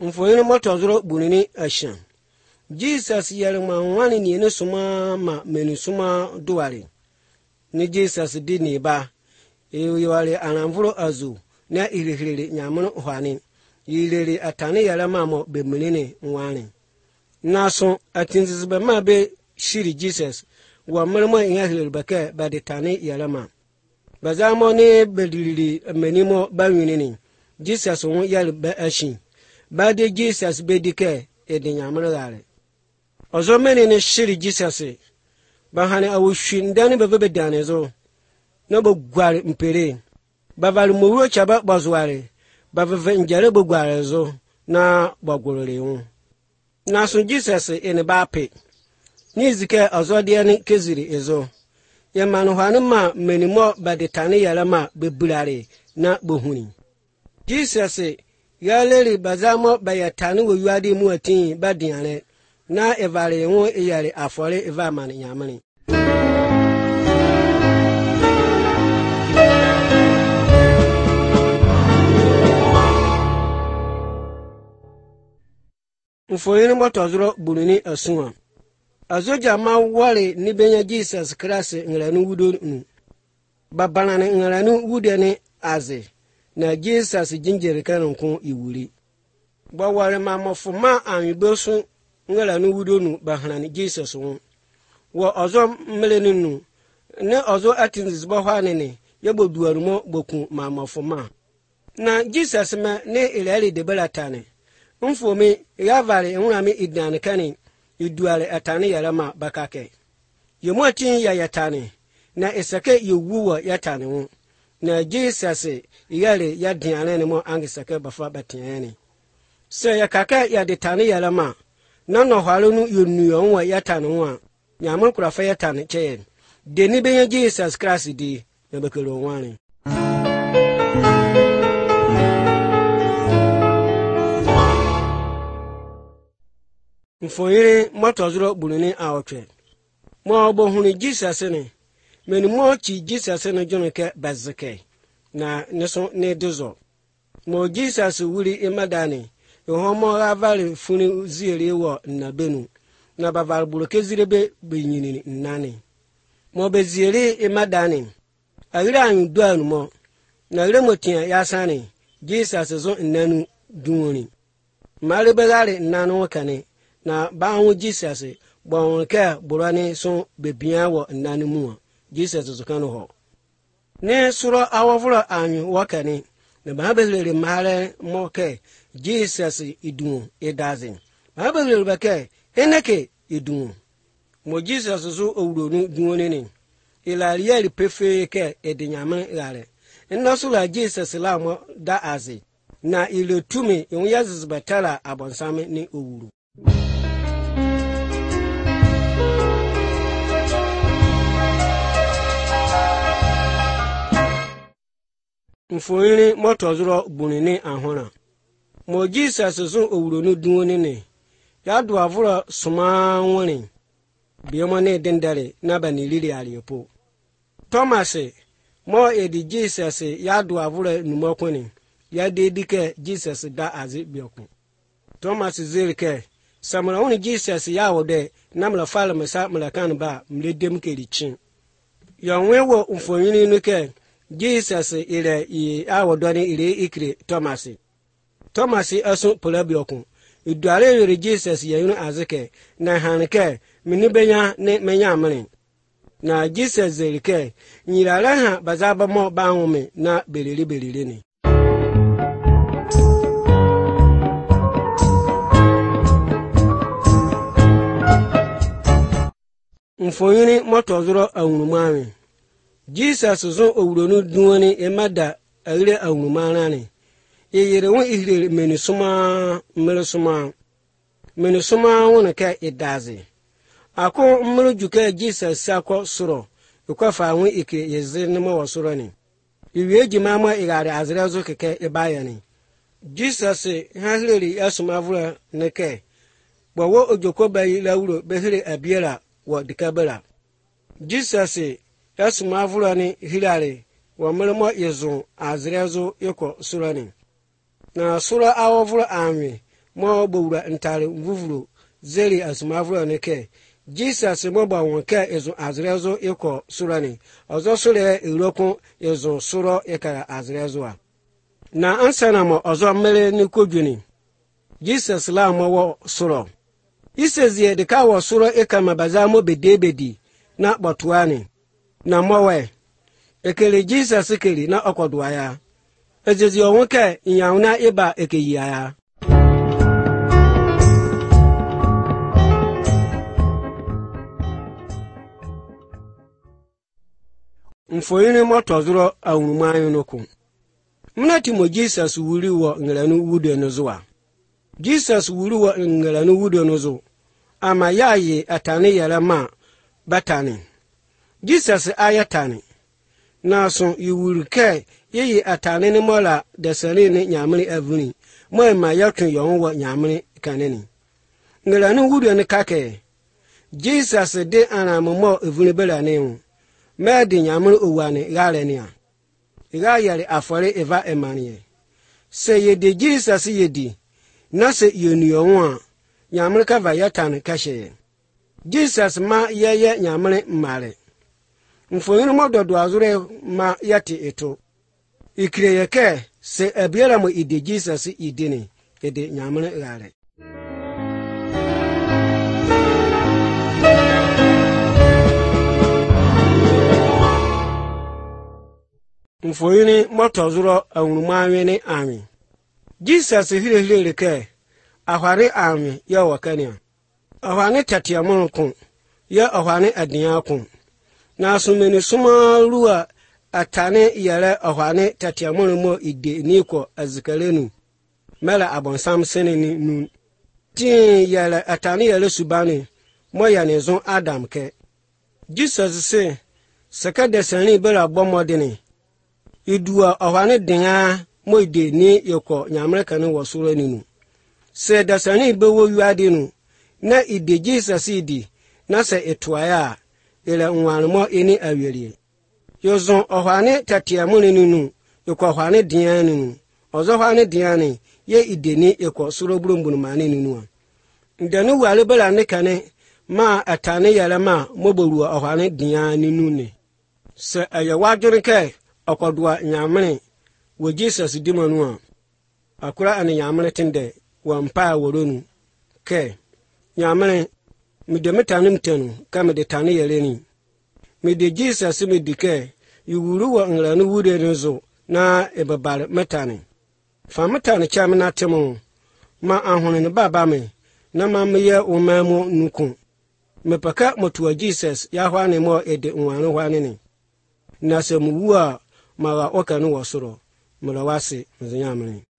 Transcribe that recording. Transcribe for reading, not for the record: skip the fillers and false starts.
Mfoyini motozuro bunini ashan. Jesus yarima wani ni ne suma ma meni suma duwari. Ni Jesus di ni ba. Yawari anamvuro azu na ilihili nyamunu hwani. Yilili atani yarama mo bemilini wani. Naso atinzizibe ma be shiri Jesus. Wa mremo ingahili bake ba de tani yarama. Bazamo ni bedilili menimo bawinini. Jesus won yali be ashin. Ba de Jesus be dike nyamunu gare. Ozo meni ni shiri Jesus. Bahane awushindani bebe danezo. No gwari mpere. Bavali muwo chaba bazware. Baveve njare gware zo na bagorore wu. Na so Jesus ene bape. Nizike azode ni keziri ezo. Ye manu hanu ma menimo badetani yala ma bebulare na bohuni. Jesus yaleri bazamo bayatani wo yuade mu atin badiane na evare wu eyare afore eva mani nyamani. Mfoyini motozuro bunini asuma. Azoja ma wale ni benya Jesus Christ ngranu wudo nu. Babanane ngranu wudene aze. Na Jesus jinjere kanonko iwuri. Ba wale ma mofuma anyibosu ngranu wudo nu bahanani Jesus won. Wo ozo mmelenu nu. Ne ozo atinzis ba hwanene yebo duarumo boku ma mofuma. Na Jesus me ne ilali de belatane. Mfome yavale unami idane kani iduale atane yarama bakake. Yomuatin ya yatane na esake yuwuwa yatane wu. Na Jesus yale ya diane ni mo angisake bafa batiane. Se yakake ya detane yarama na no halonu yonuyo wa yatane wa. Nyamun kurafa yatane cheye. Deni benye Jesus Christ di na bekelo wane. Mfoyiri motozuro bulini awotwe. Mo obohuni Jesus ni. Meni mo chi Jesus ni joneke bazike. Na neso ne dozo. Mo Jesus wuri imadani. Yohomo ravali funi ziri wo na benu. Na baval buloke zirebe benyini nani. Mo beziri imadani. Agira anyu duanu mo. Na gire motia yasani. Jesus zo nanu duoni. Malibegari nanu wakane. Na bawo Jesus bon ke burani so bebia wo nanu mu Jesus zukano ho ne suro awovuro anyu wakani ne ba belere mare moke Jesus idun edazin ba belere bake eneke idun mo Jesus zo owuro nu duone ni ilariye pefe ke edinyama gare nna so la Jesus la mo da azi na ile tumi yon yazis batara abonsame ni owuro. Mfoyini motozuro bunini ahona. Mo Jesus zo owuro nu duoni ne. Ya do avuro suma woni. Bioma ne dendare na bani lili aliyepo. Thomas mo edi Jesus ya do avuro numokoni. Ya dedike Jesus da azi bioku. Thomas zirike samara woni Jesus ya wode na mla fala mesa mla kan ba mledem kerichin. Yonwe wo mfoyini nuke Jesus ile I awodoni ile ikre Thomas. Thomas aso polabiokun. Iduare yore Jesus yeyunu azike na hanke minibenya ne menya amane. Na Jesus zerike nyirala ha bazaba mo banwome na belili ni. Mfoyini motozuro awunumami. Jesus zo owuronu duoni emada agire awunumarani. Yeyere won ihire menusuma won ka idazi. Ako mmerujuka Jesus sako suro. Ukwafa won ike yeze nemo wasuro ni. Iwe jimama igare azire zo keke ibayani. Jesus hahileri asumavura neke. Bawo ojoko bayi lawuro behire abiera wa dikabela. Jesus asumavura hilare wa mulmo yezu azrezo yeko surani. Na sura awovura anwi mo bowura ntare mvuvuro zeri asumavuro ne ke Jesus mo ba won ke ezo azrezo iko surani ozo sure irokun ezo suro ikara azrezo a na ansana mo ozo mere ni kodwini Jesus la mo wo suro isezie de ka wo suro ikama baza mo bedebedi na kpọtụani na mowe ekele Jesus kele na ọkọdụwa ya ejezi onweke ịnyanwụ na ịba ekeyi ya mfoyini moto zuro awurumanyu n'okwu mnati mo Jesus wuri wo ngelanu wude n'zuwa Jesus wuri wo ngelanu wude n'zu ama yayi atani yara ma batani Jesus ayatani naso yiwurke yeyi atani ni mola desani ni nyamri evuni mo ma yatun yon wo nyamri kaneni ngelanu wude ni kake Jesus de anammo evuni belani medi nyamri owane garenia iga yari afore eva emanie se yedi Jesus yedi na se yoniyo nyamri ka vayatani kashe Jesus ma yeye nyamre mmare mfoyinu mododo azure ma yati eto ikireyeke se ebiara mo ide Jesus idini ede nyamre gare mfoyini moto zuro awurumanwe ni ami Jesus hire ke ahware ami ya wakania ahwane tatiamon kun ya ahwane adiya kun na sumeni suma ruwa atane yare ahwane tatiamon mo ide ni ko azikalenu mala abonsam seneni nu tin yare atane yare subani mo ya ne zon Adam ke Jesus se saka de sani bera bomodini idua ahwane dinga mo ide ni yoko nyamre kan wo soro ninu se de sani bewo yuade nu na ide Jesus idi na se etwaya ile nwanmo eni awieri yozon ohwane tatiamune ninu yoko ohwane dian ninu ozo ohwane dian ye ide ni eko suro burumbunu mane ninu ndanu wale bela ne kane ma atane yala ma moboru ohwane dian ninu ne se ayawadure ke okodwa nyamene wo Jesus dimanu akura ane nyamene tinde wampa woronu ke nyamene mi de metanim tenu kame de tane yeleni mi de Jesus mi dike yuwuru wa ngranu wude nzo na ebabare metane fa metane chame na temu ma ahune ne baba me na ma meye umamu nuku mepaka motuwa Jesus ya hwane mo ede nwanu hwane ni na se muwa ma wa okanu wasoro mulawase mzinyamene